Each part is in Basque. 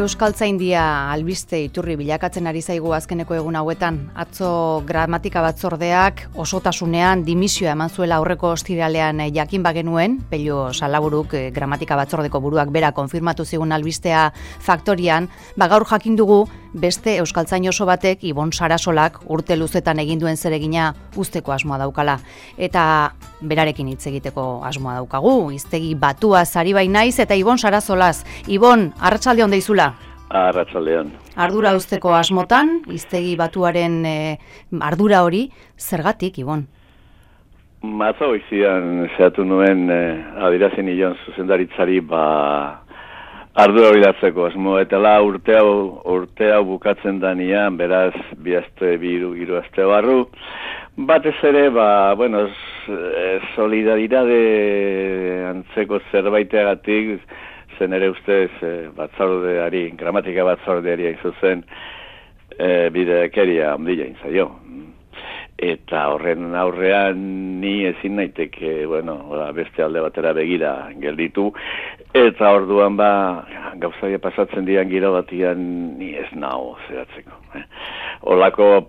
Euskaltzaindia albiste iturri bilakatzen ari zaigu azkeneko egun hauetan. Atzo gramatika batzordeak osotasunean dimisioa eman zuela aurreko ostiralean jakin bagenuen, Pello Salaburuk gramatika batzordeko buruak bera konfirmatu zigun albistea Faktorian, gaur jakin dugu beste euskaltzain oso batek Ibon Sarasolak urte luzetan egin duen zeregina uzteko asmoa daukala. Eta berarekin hitz egiteko asmoa daukagu, hiztegi batua sari bai naiz eta Ibon Sarasolaz. Ibon, arratsaldeon deizula. Arratsaldeon. Ardura uzteko asmotan, hiztegi batuaren ardura hori, zergatik, Ibon? Matzo goizian zehatu nuen adirazi nion zuzendaritzari ardura hori datzeko asmo, eta urte hau bukatzen danian, beraz, hiru aste barru, batez ere, solidaridade antzeko zerbaiteagatik, zen ere ustez batzordeari, gramatika batzordeari hain zuzen, bidekeria handila inzaio. Eta horren aurrean ni ezin naiteke, beste alde batera begira gelditu, eta orduan gauzaia pasatzen dian giro batian ni ez nao zeratzeko. Olako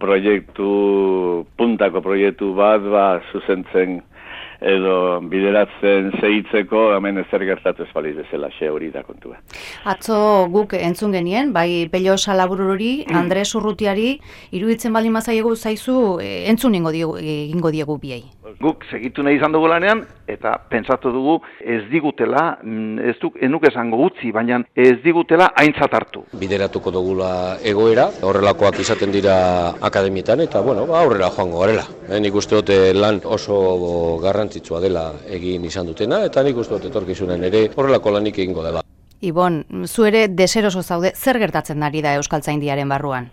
puntako proiektu bat zuzentzen edo bideratzen segitzeko, hemen ezer gertatu ez baliz bezala, hori da kontua. Atzo guk entzun genien, bai Pello Salabururi, Andres Urrutiari, iruditzen baldin zaizu, entzun egingo diegu biei. Guk segitu nahi izan dugu lanean, eta pentsatu dugu ez digutela, enuk esango utzi, baina ez digutela aintzat hartu. Bideratuko dugula egoera, horrelakoak izaten dira akademietan, eta aurrera joango garela. Nik uste dute lan oso garrantzitsua dela egin izan dutena, eta nik uste dut etorkizunen ere horrelako lanik egingo dela. Ibon, zu ere deseroso zaude, zer gertatzen ari da Euskaltzaindiaren barruan?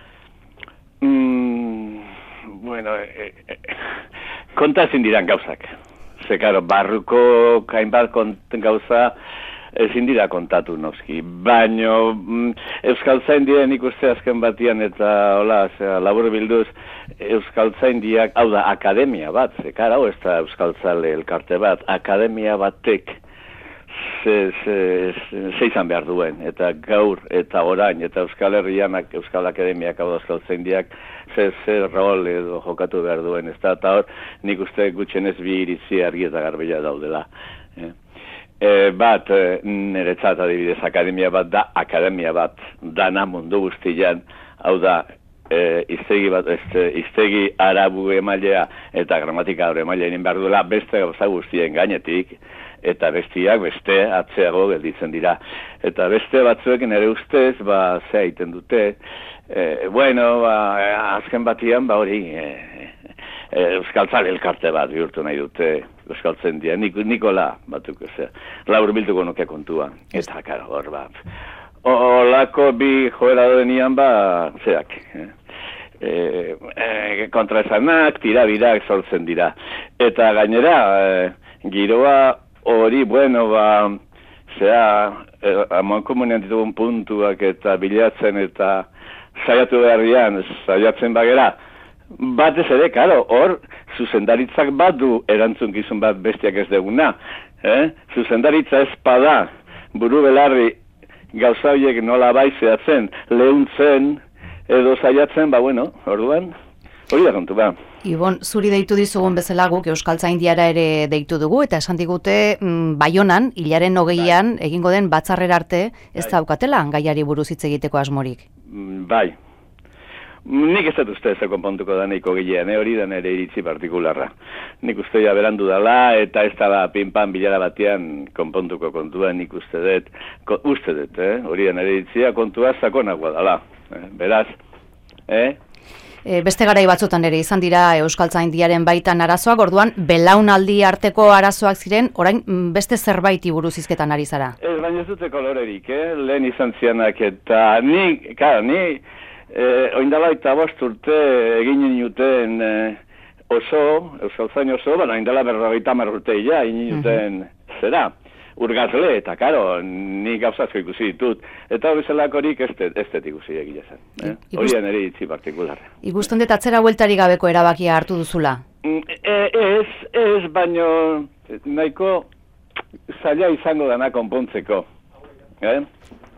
Konta ezin diran gauzak. Karo, barruko hainbat gauza ezin dira kontatu noski. Baino Euskaltzaindian ikuste azken batian eta labur bilduz Euskaltzaindiak, hau da, akademia bat, hau ez da Euskaltzale elkarte bat, akademia batek zeizan behar duen, eta gaur eta orain, eta Euskal Herrianak, Euskal Akademiak, hau da Euskaltzaindiak, zer rol edo jokatu behar duen, eta hor nik uste gutxenez bi iritzi argi eta garbila daudela. Niretzat adibidez akademia bat da, akademia bat dana mundu guztian, hau da, hiztegi arabu emailea eta gramatika emailea egin behar duela beste gauza guztien gainetik, eta bestiak beste atzeago gelditzen dira. Eta beste batzuek nire ustez, ze egiten dute, azken batian, hori, Euskaltzale elkarte bat bihurtu nahi dute Euskaltzaindia, Nikola batuk, labur biltuko nuke kontua, eta hor bat. Olako bi joera denian zeak, kontraesanak, tirabirak sortzen dira. Eta gainera, giroa hori, amankomunean ditugun puntuak eta bilatzen eta saiatu beharrian, saiatzen bagera, batez ere, hor, zuzendaritzak badu erantzunkizun bat bestiak ez deguna. Zuzendaritza ez bada, buru belarri, gauza horiek nola zehatzen, lehuntzen edo saiatzen, orduan, hori da kontu Ibon, zuri deitu dizugun bezala guk Euskaltzaindiara ere deitu dugu, eta esan digute Baionan, hilaren 20an, egingo den batzarrera arte, ez daukatela gaiari buruz hitz egiteko asmorik. Bai. Nik ez dut uste ez konpontuko da nahiko gilean, hori da nire iritzi partikularra. Nik uste ja berandu dela, eta ez da pinpan bilara batean konpontuko kontua, nik uste dut, hori da nire iritzia kontua sakonagoa dela. Beraz, Beste garai batzutan ere izan dira Euskaltzaindiaren baitan arazoak, orduan belaunaldi arteko arazoak ziren, orain beste zerbaiti buruz hizketan ari zara. Ez, baina ez dute kolorerik, lehen izan zianak, eta ni oindala eta 5 urte egin nuten Euskaltzain oso, oindala 50 urte egin nuten zera, urgazle, eta ni gauzazko ikusi ditut, eta bezalakorik ez ikusi egia zen. Hori da nire itzi partikularra. Ikusten dut atzera bueltari gabeko erabakia hartu duzula? Ez, baino nahiko zaila izango dana konpontzeko.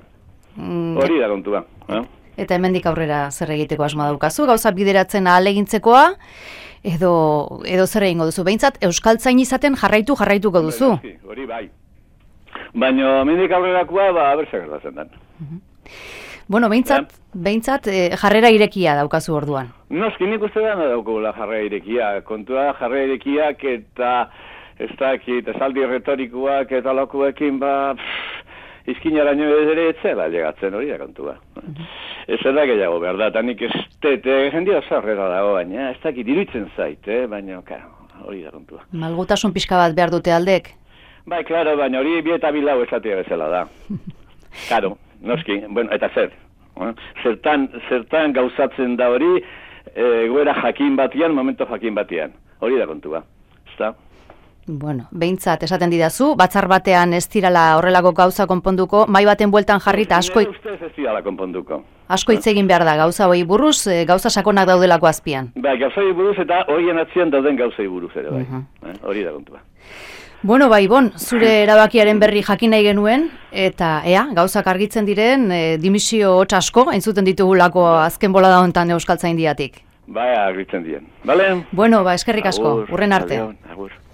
Hori da kontua. Eta hemendik aurrera zer egiteko asmoa daukazu, gauza bideratzen ahalegintzekoa, edo zer egingo duzu. Behintzat, euskaltzain izaten jarraituko duzu. Hori bai. Baina hemendik aurrerakoa, berse gertatzen den. Bueno, behintzat jarrera irekia daukazu orduan. Noski, nik uste da daukagula jarrera irekia. Kontua jarrera irekiak eta ez dakit, esaldi retorikoak eta lokuekin, izkinaraino ere etzela llegatzen hori da kontua. Ez da gehiago, behar da, eta nik ez jendia zarrera dago, baina ez dakit iruditzen zait, baina hori da kontua. Malgutasun pixka bat behar dute aldek? Bai, klaro, baina hori bi eta bilau esatia bezala da. Claro, noski, bueno, eta zer. Zertan gauzatzen da hori, goera jakin batian, momento jakin batian. Hori da kontua, ezta? Bueno, behintzat, esaten didazu, batzar batean ez dirala horrelako gauza konponduko, mai baten bueltan jarrita asko... Ustez ez dirala konponduko. Asko hitz egin behar da, gauza hori buruz, gauza sakonak daudelako azpian. Bai, gauza hori buruz eta horien atzian dauden gauza buruz ere, bai. Hori da kontua. Bueno, bai, zure erabakiaren berri jakin nahi genuen, eta gauzak argitzen diren, dimisio hotz asko, entzuten ditugulako azken bolada hontan Euskaltzaindiatik. Bai, argitzen diren. Bale? Bueno, eskerrik asko, urren arte. Agur.